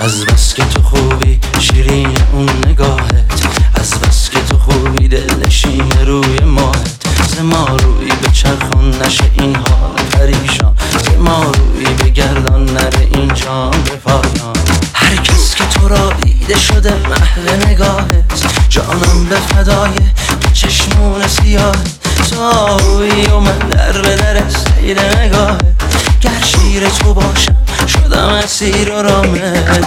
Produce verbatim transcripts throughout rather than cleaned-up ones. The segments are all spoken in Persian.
از بس که تو خوبی شیرین اون نگاهت، از بس که تو خوبی دلنشین روی ماهت. ز ما روی به چرخان نشه این حال پریشان، ز ما روی بگردان نره این جام به پایان. هر کس که تو را دیده شده محو نگاهت، جانم به فدای چشمون سیاهت. تو آهویی و من در به در سیر نگاهت، گر شیر تو باشم شدم اسیر و رامت.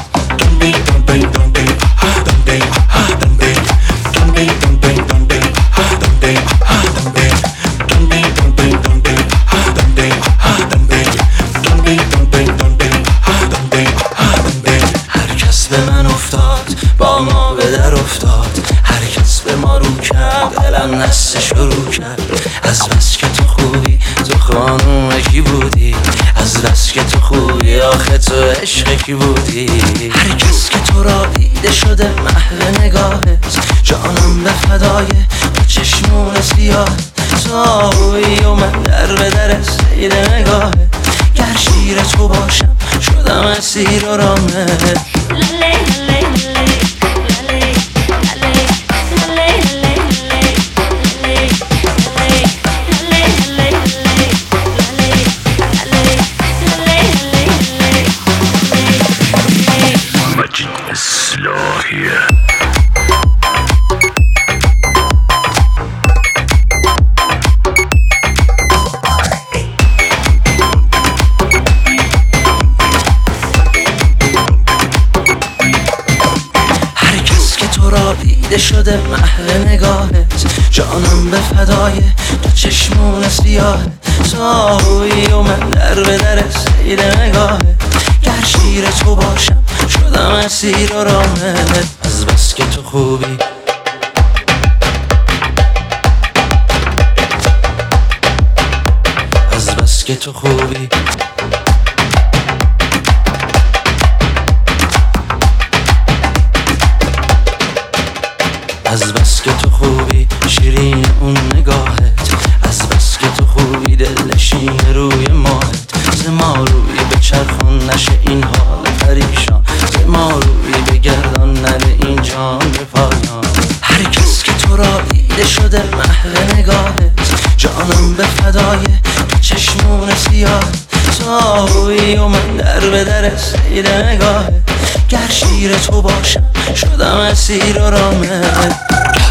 هر کس به من افتاد با ما به در افتاد، هر کس به ما رو کرد دلم نسته شروع کرد. از بس که تو خوبی تو خانوم کی بودی، از بس که تو خوبی آخه تو عشق کی بودی. هر کس که تو را دیده شده محو نگاهت، جانم به فدای چشمون سیاهت. تو آهویی و من در به در سیر نگاهت، گر شیر تو باشم شدم اسیر و رامت. دیده شده محو نگاهت، جانم به فدای تو چشمون سیاهت. تو آهویی و من در به در سیر نگاهت، گر شیر تو باشم شدم اسیر و رامت. از بس که تو خوبی از بس که تو خوبی از بس که تو خوبی شیرین اون نگاهت، از بس که تو خوبی دلنشین روی ماهت. ز ما روی به چرخان نشه این حال پریشان، ز ما روی بگردان نره این جام به پایان. هر کس که تو را دیده شده محو نگاهت، جانم به فدای چشمون سیاهت. تو آهویی و من در به در سیر نگاهت، گر شیر تو باشم شدم اسیر و رامت.